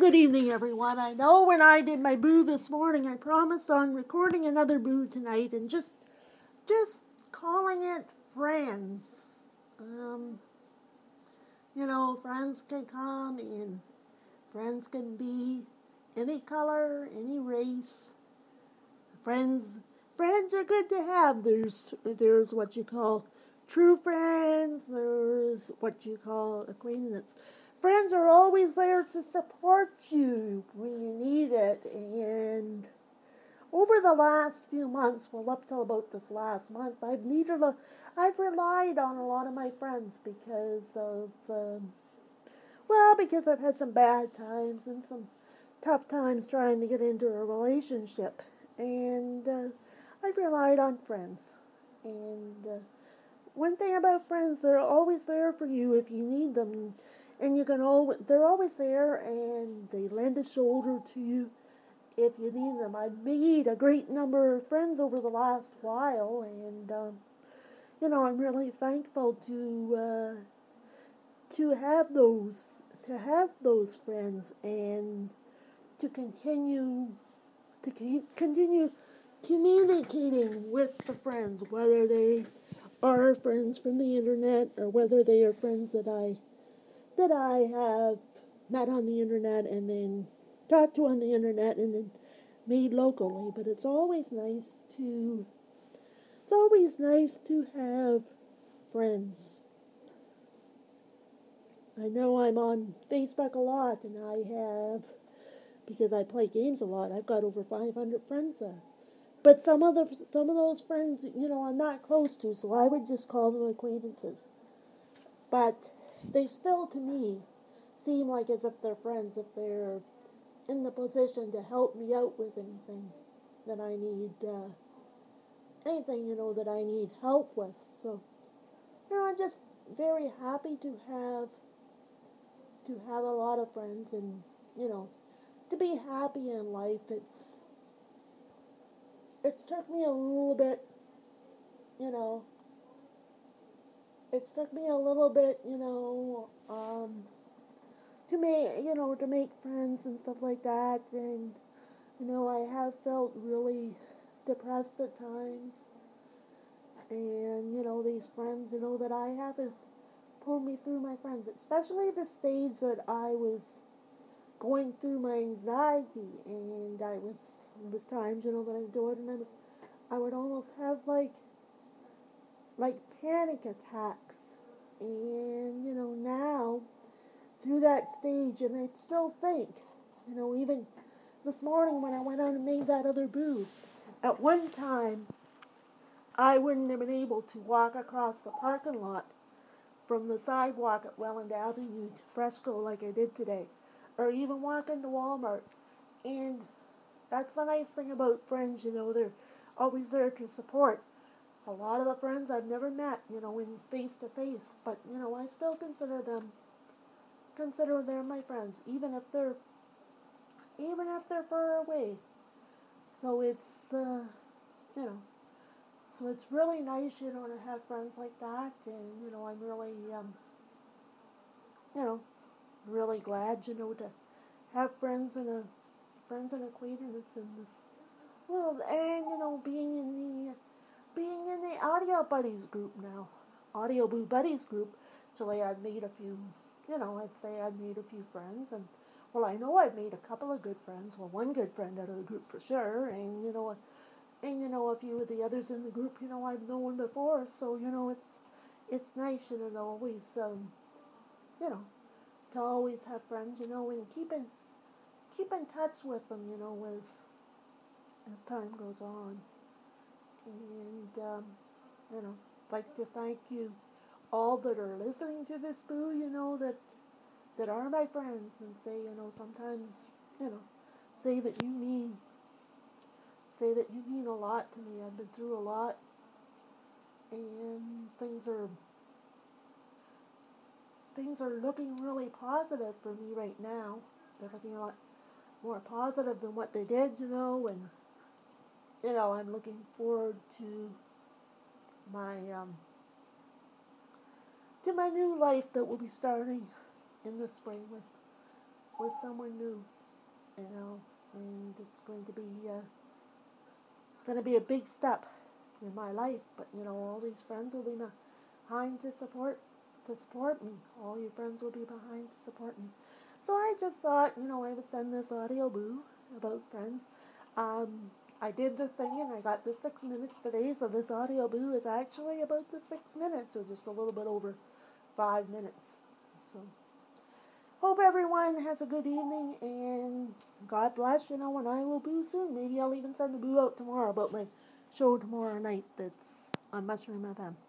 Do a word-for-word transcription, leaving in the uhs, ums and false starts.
Good evening, everyone. I know when I did my boo this morning, I promised on recording another boo tonight and just, just calling it friends. Um, you know, friends can come in. Friends can be any color, any race. Friends, friends are good to have. There's, there's what you call true friends. There's what you call acquaintance. Friends are always there to support you when you need it. And over the last few months, well, up till about this last month, I've needed a, I've relied on a lot of my friends because of, um, well, because I've had some bad times and some tough times trying to get into a relationship. And uh, I've relied on friends. And uh, one thing about friends, they're always there for you if you need them. And you can always, they're always there, and they lend a shoulder to you if you need them. I've made a great number of friends over the last while, and um, you know, I'm really thankful to uh, to have those to have those friends and to continue to keep, continue communicating with the friends, whether they are friends from the internet or whether they are friends that I. that I have met on the internet and then talked to on the internet and then made locally. But it's always nice to, it's always nice to have friends. I know I'm on Facebook a lot, and I have, because I play games a lot, I've got over five hundred friends there. But some of the, some of those friends, you know, I'm not close to, so I would just call them acquaintances. But they still, to me, seem like as if they're friends, if they're in the position to help me out with anything that I need, uh, anything, you know, that I need help with. So, you know, I'm just very happy to have, to have a lot of friends and, you know, to be happy in life. It's, it's took me a little bit, you know, it's took me a little bit, you know, um, to make, you know, to make friends and stuff like that. And, you know, I have felt really depressed at times. And, you know, these friends, you know, that I have has pulled me through. My friends, especially the stage that I was going through my anxiety. And I was, there was times, you know, that I would do it and I would, I would almost have like, like panic attacks. And, you know, now, through that stage, and I still think, you know, even this morning when I went out and made that other boo, at one time, I wouldn't have been able to walk across the parking lot from the sidewalk at Welland Avenue to Fresco like I did today, or even walk into Walmart. And that's the nice thing about friends, you know, they're always there to support. A lot of the friends I've never met, you know, in face to face, but, you know, I still consider them consider them my friends, even if they're even if they're far away. So it's uh, you know, so it's really nice, you know, to have friends like that, and you know, I'm really um, you know, really glad, you know, to have friends and a friends and acquaintances in this world, and you know, being in the being in the Audio Buddies group now, Audio Boo Buddies group. Actually, I've made a few. You know, I'd say I've made a few friends, and, well, I know I've made a couple of good friends, well, one good friend out of the group for sure, and, you know, and, you know, a few of the others in the group, you know, I've known before, so, you know, it's, it's nice, you know, to always, um, you know, to always have friends, you know, and keep in, keep in touch with them, you know, as, as time goes on, and, um, you know, I'd like to thank you all that are listening to this boo, you know, that that are my friends, and say, you know, sometimes, you know, say that you mean, say that you mean a lot to me. I've been through a lot, and things are, things are looking really positive for me right now. They're looking a lot more positive than what they did, you know, and, you know, I'm looking forward to my, um, to my new life that will be starting in the spring with, with someone new. you know, and it's going to be, uh, it's going to be a big step in my life, but, you know, all these friends will be behind to support, to support me. All your friends will be behind to support me. So I just thought, you know, I would send this audio boo about friends. Um, I did the thing and I got the six minutes today, so this audio boo is actually about the six minutes, or just a little bit over five minutes. So, hope everyone has a good evening, and God bless, you know, and I will boo soon. Maybe I'll even send the boo out tomorrow about my show tomorrow night that's on Mushroom F M.